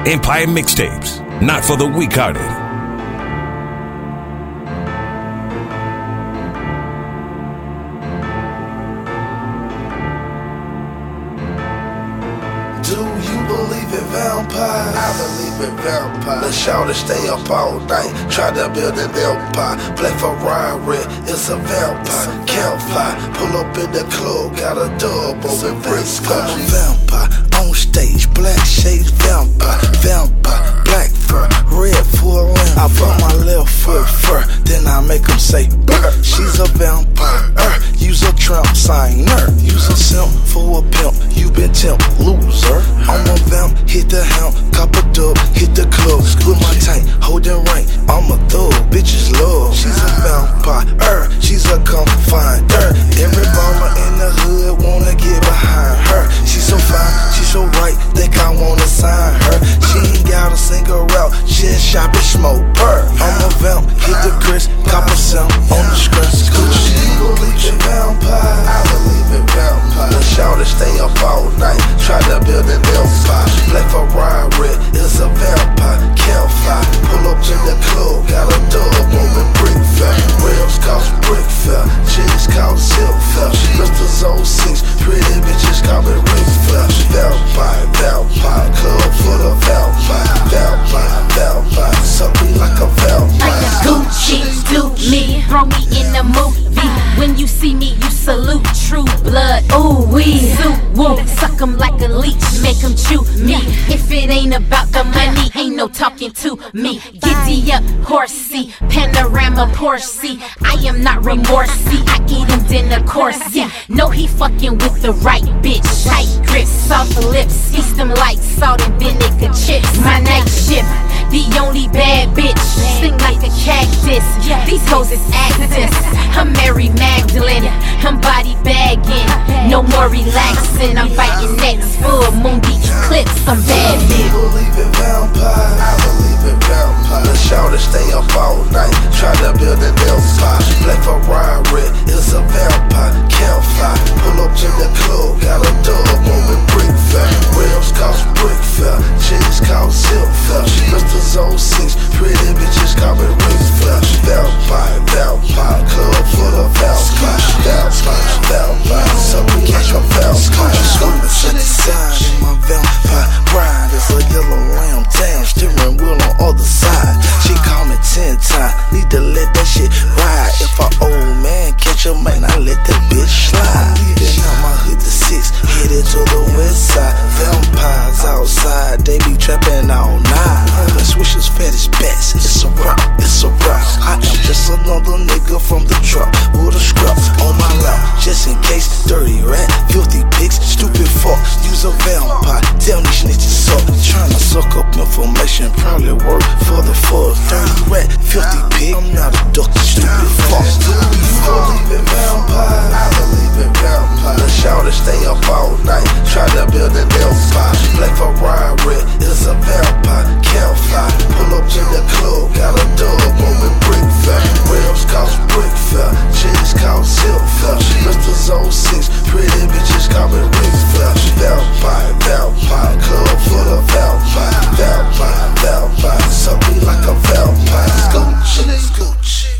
Empire Mixtapes, not for the weak-hearted. Do you believe in vampires? I believe in vampires. Let's shout and stay up all night. Try to build an empire. Black Ferrari, it's a vampire. Campfire, pull up in the club. Got a dub over bricks. I'm a vampire on stage. Black shades, vampire. Vampire, black fur, red full limb. I put my left foot fur, then I make them say burr. She's a vampire. Use a Trump signer. Use a simp for a pimp. You been temp, loser. I'm a vamp, hit the helm, cop a dub, hit the club. With my tank, holding rank. I'm a thug, bitches love. She's a vampire, she's a confiner. Every baller in the hood wanna get behind her. She's so fine, she's so right, think I wanna sign her. She ain't gotta sing her out, shit, shop and smoke her. I'm a vamp, hit the Chris, cop a sound on the scratch. Do you believe in vampires? I believe in vampires. Let's shout and stay up all night. Try to build an empire. Black Ferrari is a vampire. Campfire, pull up in the club. Got a dub over brick fair. Rims cost brick fair. Chicks cost silk fair. Mr. 06, pretty bitches call me Rick Flair. Vampire, vampire, club full of vampire. Vampire, vampire, suck me like a vampire. Gucci, do me, throw me in the movie. When you see me, you salute True Blood. Ooh wee, woo, suck 'em like a leech, make 'em chew me. If it ain't about the money, ain't no talking to me. Giddy up, horsey, panorama Porsche. I am not remorsey, I eat him dinner coursey. No, he fucking with the right bitch. Tight grip, soft lips, feast them like salt and vinegar chips. My night shift, the only bad bitch, sing like a cactus. These hoes is actors. I'm Mary Magdalene, I'm body bagging, no more relaxing. I'm fighting next full moon the eclipse. I'm bad bitch. I believe in vampires. I believe in vampires. Let's shout and stay up all night. Try to build an empire. Black Ferrari is a vampire. Campfire, pull up in the club. Got a dub over brick fair. Rims cost brick fair. Chicks cost silk fair. Mr. 06, pretty bitches call me Rick Flair. Vampire, vampire, club full of vampire. Vampire, vampire, so we like a vampire. Screaming set the side in my vampire ride. It's a yellow lamb down, steering wheel on other side. She call me 10 times, need to let that shit ride. If a old man catch a man, I let that bitch slide. Leaving out my hood to 6, headed to the west side. Vampires outside, they be trapping all night. The swishers fat as bats, it's a rock, it's a rock. I am just another nigga from the truck with a scrap on my lap, just in case. Dirty rat, filthy pigs, stupid fuck. Use a vampire, tell these snitches suck. Tryna suck up information, probably work for the fuck. Dirty rat, filthy pig, I'm not a duck, stupid fuck. Do you believe in vampires? I believe in vampires. Let's shout and stay up all night. Try to build an